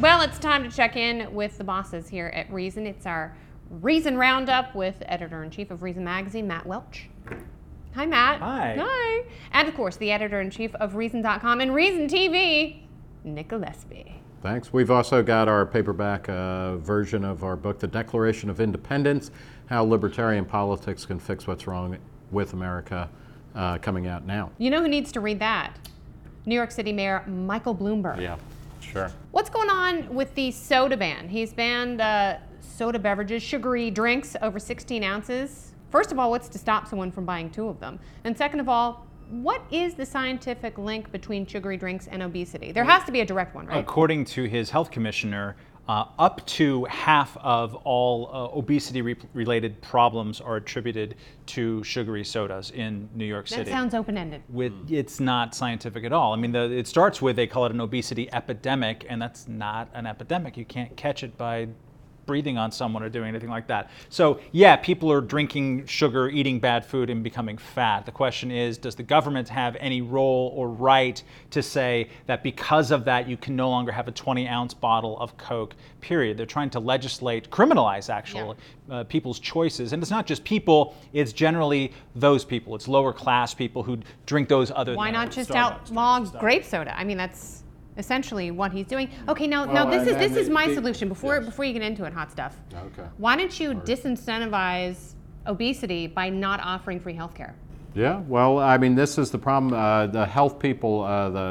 Well, it's time to check in with the bosses here at Reason. It's our Reason Roundup with Editor-in-Chief of Reason Magazine, Matt Welch. Hi, Matt. Hi. Hi. And, of course, the Editor-in-Chief of Reason.com and Reason TV, Nick Gillespie. Thanks. We've also got our paperback version of our book, The Declaration of Independence, How Libertarian Politics Can Fix What's Wrong with America, coming out now. You know who needs to read that? New York City Mayor Michael Bloomberg. Yeah, sure. What's going on with the soda ban? He's banned soda beverages, sugary drinks over 16 ounces. First of all, what's to stop someone from buying 2 of them? And second of all, what is the scientific link between sugary drinks and obesity? There has to be a direct one, right? According to his health commissioner, up to half of all obesity-related problems are attributed to sugary sodas in New York City. That sounds open-ended. It's not scientific at all. I mean, it starts with, they call it an obesity epidemic, and that's not an epidemic. You can't catch it by breathing on someone or doing anything like that. So yeah, people are drinking sugar, eating bad food, and becoming fat. The question is, does the government have any role or right to say that because of that you can no longer have a 20-ounce bottle of Coke, period? They're trying to legislate, criminalize actually, people's choices. And it's not just people, it's generally those people. It's lower class people who drink those other Why not just outlaw grape soda? I mean, that's essentially what he's doing. Okay, now this is my solution. Before you get into it, hot stuff. Okay. Why don't you disincentivize obesity by not offering free health care? Yeah, well, I mean, this is the problem. The health people,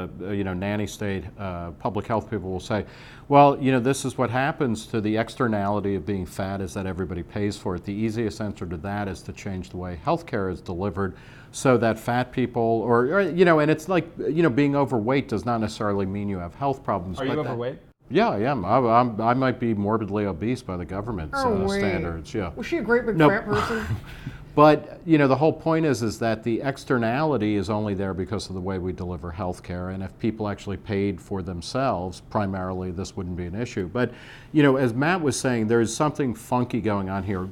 nanny state public health people will say, well, this is what happens to the externality of being fat is that everybody pays for it. The easiest answer to that is to change the way health care is delivered so that fat people, and it's like, being overweight does not necessarily mean you have health problems. Are you overweight? Yeah, I am. I might be morbidly obese by the government's standards. Yeah. Was she a great big fat person? But the whole point is that the externality is only there because of the way we deliver health care, and if people actually paid for themselves, primarily this wouldn't be an issue. But as Matt was saying, there's something funky going on here.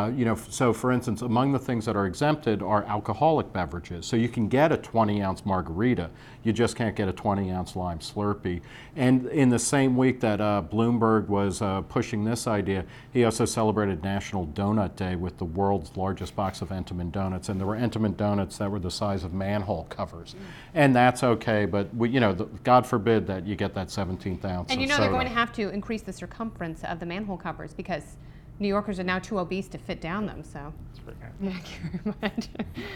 So for instance, among the things that are exempted are alcoholic beverages. So you can get a 20-ounce margarita, you just can't get a 20-ounce lime Slurpee. And in the same week that Bloomberg was pushing this idea, he also celebrated National Donut Day with the world's largest box of Entenmann donuts, and there were Entenmann donuts that were the size of manhole covers, and that's okay. But God forbid that you get that 17th ounce. And soda. they're going to have to increase the circumference of the manhole covers because New Yorkers are now too obese to fit down them. So, thank you very much.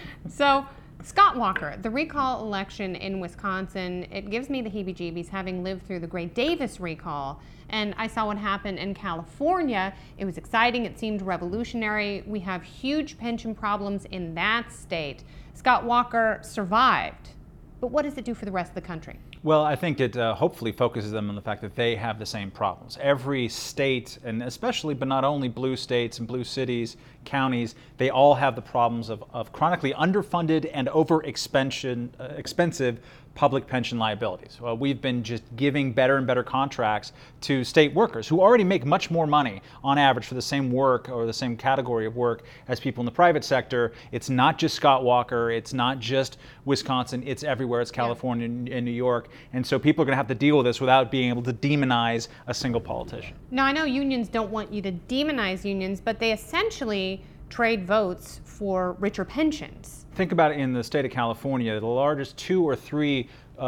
So, Scott Walker, the recall election in Wisconsin, it gives me the heebie-jeebies having lived through the Gray Davis recall. And I saw what happened in California. It was exciting. It seemed revolutionary. We have huge pension problems in that state. Scott Walker survived. But what does it do for the rest of the country? Well, I think it hopefully focuses them on the fact that they have the same problems. Every state, and especially, but not only blue states and blue cities, counties, they all have the problems of chronically underfunded and expensive public pension liabilities. Well, we've been just giving better and better contracts to state workers who already make much more money on average for the same work or the same category of work as people in the private sector. It's not just Scott Walker, it's not just Wisconsin, it's everywhere. It's California and New York. And so people are going to have to deal with this without being able to demonize a single politician. Now, I know unions don't want you to demonize unions, but they essentially trade votes for richer pensions. Think about it in the state of California, the largest 2 or 3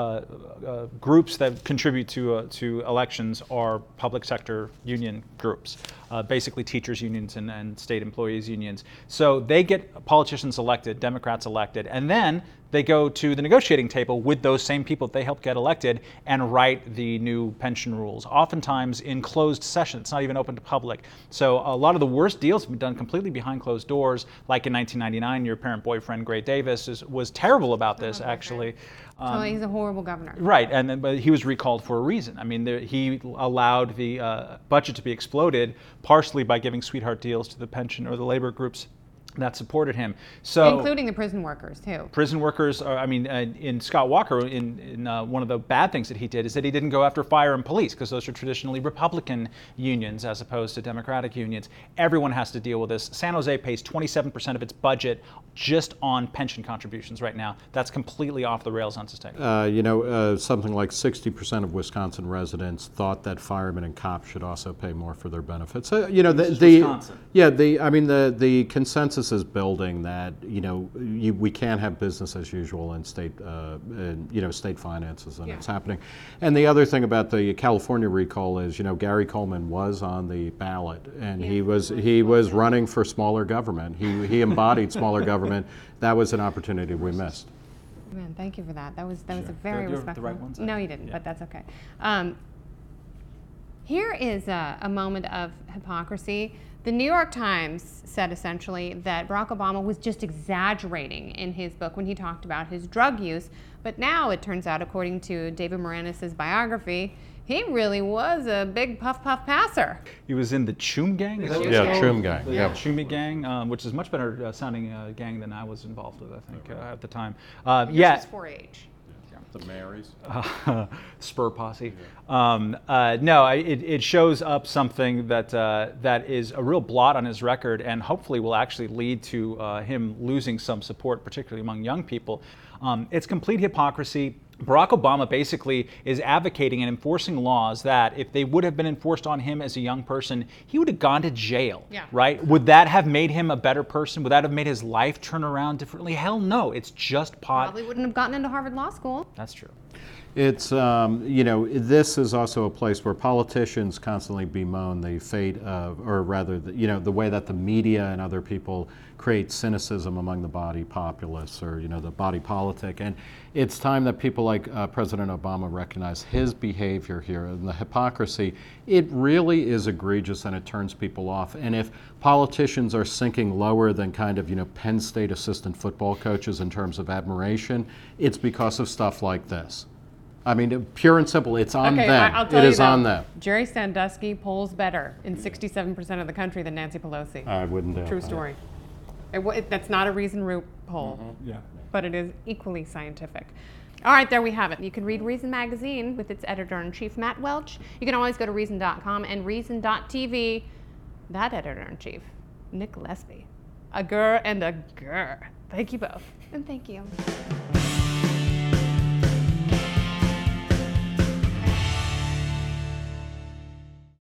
groups that contribute to elections are public sector union groups, basically teachers unions and state employees unions. So they get politicians elected, Democrats elected, and then they go to the negotiating table with those same people that they helped get elected and write the new pension rules, oftentimes in closed session. It's not even open to public. So a lot of the worst deals have been done completely behind closed doors, like in 1999, your apparent boyfriend, Gray Davis, was terrible about this, actually. So he's a horrible governor. Right, but he was recalled for a reason. I mean, he allowed the budget to be exploded partially by giving sweetheart deals to the pension or the labor groups that supported him. So, including the prison workers, too. Prison workers, in Scott Walker, in one of the bad things that he did is that he didn't go after fire and police, because those are traditionally Republican unions as opposed to Democratic unions. Everyone has to deal with this. San Jose pays 27% of its budget just on pension contributions right now. That's completely off the rails, unsustainable. Something like 60% of Wisconsin residents thought that firemen and cops should also pay more for their benefits. Wisconsin. The consensus is building that we can't have business as usual in state state finances, and it's happening. And the other thing about the California recall is Gary Coleman was on the ballot, and he was running for smaller government. He embodied smaller government. That was an opportunity we missed. Man, thank you for that. That was a very Did I do respectful. the right ones? No, you didn't, but that's okay. Here is a moment of hypocrisy. The New York Times said essentially that Barack Obama was just exaggerating in his book when he talked about his drug use, but now it turns out, according to David Moranis' biography, he really was a big puff passer. He was in the Choom Gang? Is that what it's Yeah, called? Choom Gang. The Yeah. Choomie Gang, which is much better sounding gang than I was involved with, I think, at the time. Yours was 4-H. The Marys. Spur posse. No, it shows up something that is a real blot on his record, and hopefully will actually lead to him losing some support, particularly among young people. It's complete hypocrisy. Barack Obama basically is advocating and enforcing laws that, if they would have been enforced on him as a young person, he would have gone to jail, right? Would that have made him a better person? Would that have made his life turn around differently? Hell no, it's just pot. Probably wouldn't have gotten into Harvard Law School. That's true. It's, this is also a place where politicians constantly bemoan the fate of, or rather, the way that the media and other people create cynicism among the body populace, or, the body politic. And it's time that people like President Obama recognize his behavior here and the hypocrisy. It really is egregious, and it turns people off. And if politicians are sinking lower than kind of, Penn State assistant football coaches in terms of admiration, it's because of stuff like this. I mean, pure and simple, it's on them. I'll tell it you is though, on them. Jerry Sandusky polls better in 67% of the country than Nancy Pelosi. I wouldn't doubt True that. story. That's not a Reason Root poll, Yeah. but it is equally scientific. All right, there we have it. You can read Reason Magazine with its editor-in-chief, Matt Welch. You can always go to Reason.com and Reason.tv. That editor-in-chief, Nick Lesby. A grr and a grr. Thank you both. And thank you.